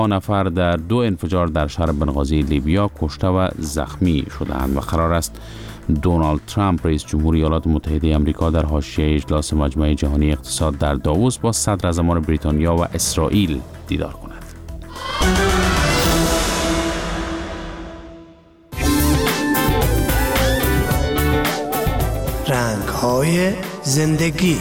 نفر در 2 انفجار در شهر بنغازی لیبیا کشته و زخمی شدند و قرار است دونالد ترامپ رئیس جمهور ایالات متحده آمریکا در حاشیه اجلاس مجمع جهانی اقتصاد در داووس با صدراعظمان بریتانیا و اسرائیل دیدار کند. رنگ‌های زندگی.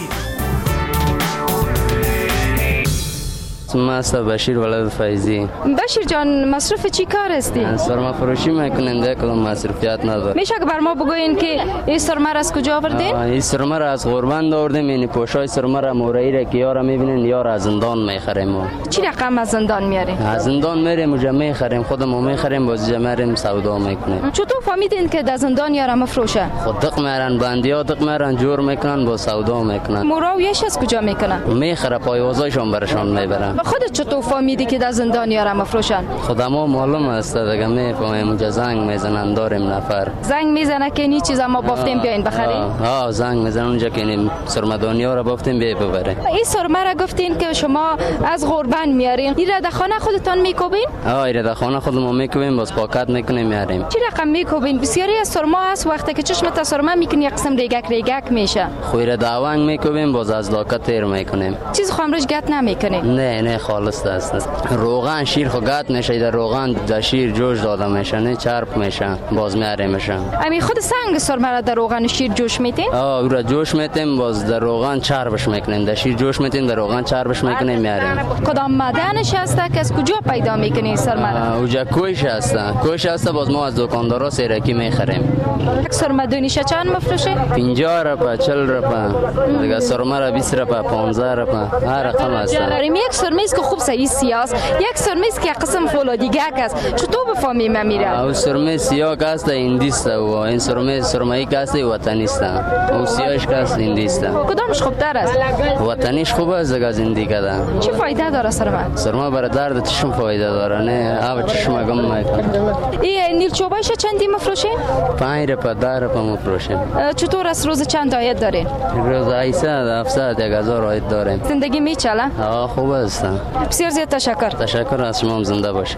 من بشیر ولد فیضی. بشیر جان، مصرف چی کار هستی؟ سرما فروشی میکنیم، دیگه کدام مصرفیات نداره. میشه که بر ما بگوین که این سرما را از کجا آوردین؟ این سرما را از غربند آوردیم. این پوشای سرما را مورایی را که یارا میبینین یارا از زندان میخریم. چی رقم از زندان میارین؟ از زندان میریم اونجا میخریم، خودمون میخریم، باز میریم سودا میکنیم. چطور فهمیدین که در زندان یارا مفروشه؟ خود دق میرن بندیا، دق میرن جور میکنن، با سودا میکنن. موراویش از کجا میکنن؟ میخره پایوازایشون برشون میبرن. خودت چطور فهمیدی که در زندان یارا مفروشن؟ خودمو معلوم است دیگه، میفهمیم اونجا زنگ میزنن، داریم نفر زنگ میزنه که این چیزا ما بافتیم بیاین بخرین. زنگ میزنن اونجا که این سرمدانیا را بافتیم بیا ببرین. این سرما را گفتین که شما از غربند میارین، این را در خانه خودتان میکوبین؟ این در خانه خودمون میکوبیم، باز پاکت میکنیم میاریم. چی رقم میکوبین؟ بسیاری از سرما هست وقتی که چشمت سرما میکنی یک قسم ریگک میشه. خویره داوانگ میکوبیم، باز از لاکت تیر میکنیم. چیز خامرش گت نمیکنی؟ نه خالص است. روغن شیر خو گت میشه، در روغن در شیر جوش داده میشه، نه چرب میشه، باز میاریم میشه. امی خود سنگ سرما را در روغن شیر جوش میتین؟ او را جوش میتیم، باز در روغن چربش میکنیم، در شیر جوش میتیم، در روغن چربش میکنیم میاریم. کدام معدنش هست که از کجا پیدا میکنی سرما را؟ اوجا کویش هست، باز ما از دکاندارا سیرکی میخریم. یک سرما دونیش چند مفروشه؟ 50 روپا، 40 روپا، دیگه سرما را 20 روپا، 15 روپا، هر رقم است. یک سرما است که خوب صحیح سیاست، یک سرما است که قسم فولادیگه است. چطور بفهمیم میره؟ او سرما سیاه است هندیست و این سرمایی است وطنی است. او سیاهش است هندیست. کدامش خوبتر است؟ وطنیش خوب است دیگه، زندگی ده. چی فایده داره سرما؟ سرما برای درد چشم فایده داره، نه آب چشم گم میکنه. این نیل چوبایش چندی مفروشین؟ 5 روپا، 10 روپا مفروشین. چطور است روز چند عاید دارین؟ روز 800 700 1000 عاید داریم. زندگی میچله؟ خوب است. بسیار زیاد تشکر. تشکر از شما، زنده باشین.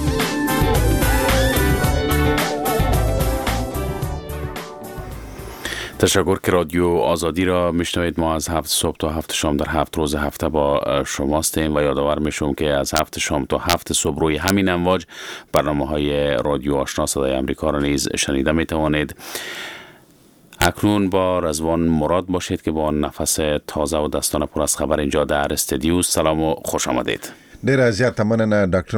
تشکر که رادیو آزادی را میشنوید. ما از 7 صبح تا 7 شام در 7 روز هفته با شماستیم و یادآور میشم که از 7 شام تا 7 صبح روی همین امواج برنامه‌های رادیو آشنا صدای آمریکا را نیز شنیده میتوانید. اکنون با رضوان مراد باشید که با نفس تازه و دستان پر از خبر اینجا در استودیو. سلام و خوش آمدید. ډیر زیات مننه ډاکټر